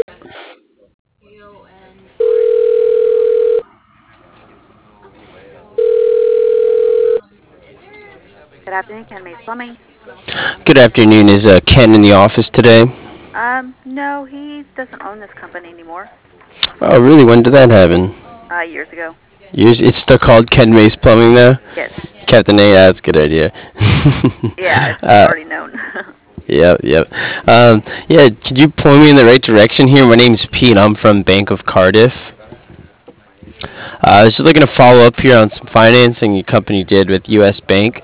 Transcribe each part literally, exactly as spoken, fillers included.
Good afternoon, Ken Mays Plumbing. Good afternoon. Is uh, Ken in the office today? Um, no, he doesn't own this company anymore. Oh, really? When did that happen? Uh, years ago. Yours, it's still called Ken Mace Plumbing now? Yes. Captain A, that's a good idea. Yeah, it's uh, already known. yep, yep. Um, yeah, could you point me in the right direction here? My name's Pete. I'm from Bank of Cardiff. Uh, I was just looking to follow up here on some financing your company did with U S. Bank.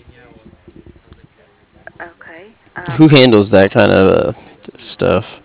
Okay. Who Um, handles that kind of uh, stuff?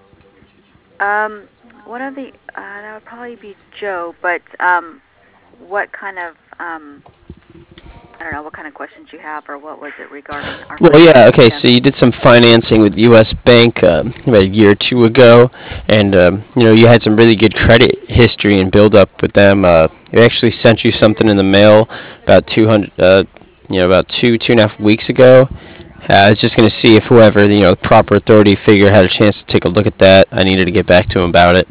um, one of the uh, that would probably be Joe. But um, what kind of um, I don't know what kind of questions you have, or what was it regarding our Well, yeah, financing with okay, so them? you did some financing with U S. Bank um, about a year or two ago, and um, you know you had some really good credit history and build up with them. Uh, they actually sent you something in the mail about two hundred, uh, you know, about two two and a half weeks ago. Uh, I was just gonna see if whoever you know the proper authority figure had a chance to take a look at that. I needed to get back to him about it.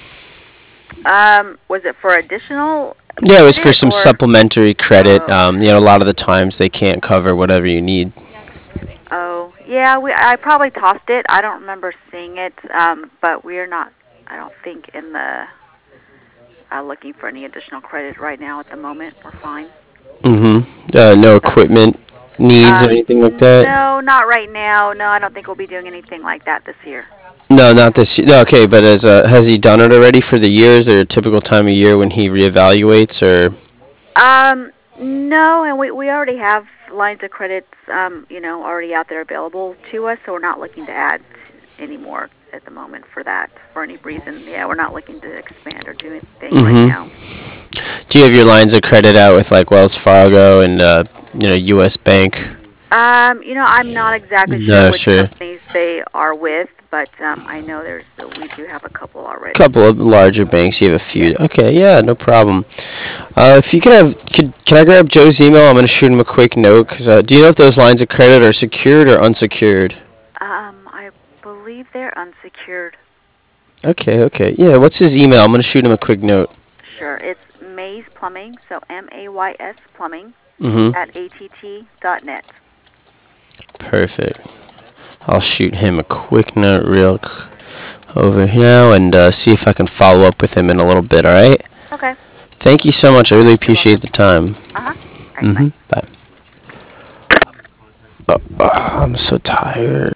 Um, was it for additional Yeah, it was for credit some or? supplementary credit. Oh, Um, you know, a lot of the times they can't cover whatever you need. oh, yeah. We I probably tossed it. I don't remember seeing it. Um, but we're not. I don't think in the uh, looking for any additional credit right now at the moment. We're fine. Mm-hmm. Uh, no So, equipment needs or um, anything like that. no, not right now. No, I don't think we'll be doing anything like that this year. No, not this year. No, okay, but as uh, has he done it already for the years? Or a typical time of year when he reevaluates, or Um, no, and we we already have lines of credits, um, you know, already out there available to us, so we're not looking to add any more at the moment for that for any reason. Yeah, we're not looking to expand or do anything right now. mm-hmm. Do you have your lines of credit out with like Wells Fargo and uh, you know U S. Bank? Um, you know, I'm not exactly sure No, which sure. companies they are with, but um, I know there's we do have a couple already. Couple of larger banks. You have a few. Yes. Okay, yeah, no problem. Uh, if you could have, could can I grab Joe's email? I'm gonna shoot him a quick note. 'Cause, uh, do you know if those lines of credit are secured or unsecured? Um, I believe they're unsecured. Okay, okay. Yeah, what's his email? I'm gonna shoot him a quick note. Sure. It's Mays Plumbing, so M A Y S Plumbing Mm-hmm. at A T T dot net. Perfect. I'll shoot him a quick note real c- over now and uh, see if I can follow up with him in a little bit. All right. Okay. Thank you so much. I really You're appreciate welcome. the time. Uh-huh. All right, bye. Mm-hmm. Bye. Oh, oh, I'm so tired.